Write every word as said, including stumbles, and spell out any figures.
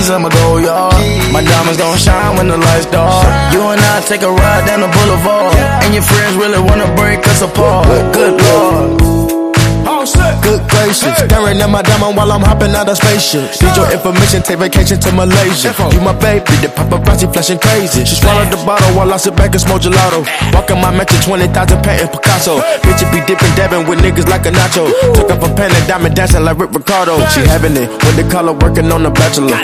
keys, I'ma go yard. My diamonds gon' shine when the lights dark. You and I take a ride down the boulevard, and your friends really wanna break us apart. Good Lord. Good gracious, staring at my diamond while I'm hopping out of spaceship. Need your information, take vacation to Malaysia. You my baby, the paparazzi flashing crazy. She swallowed the bottle while I sit back and smoke gelato. Walking my mansion, twenty thousand patent Picasso. Bitch, it be dipping, dabbing with niggas like a nacho. Took up a pen and diamond dancing like Rick Ricardo. She having it with the color working on the bachelor.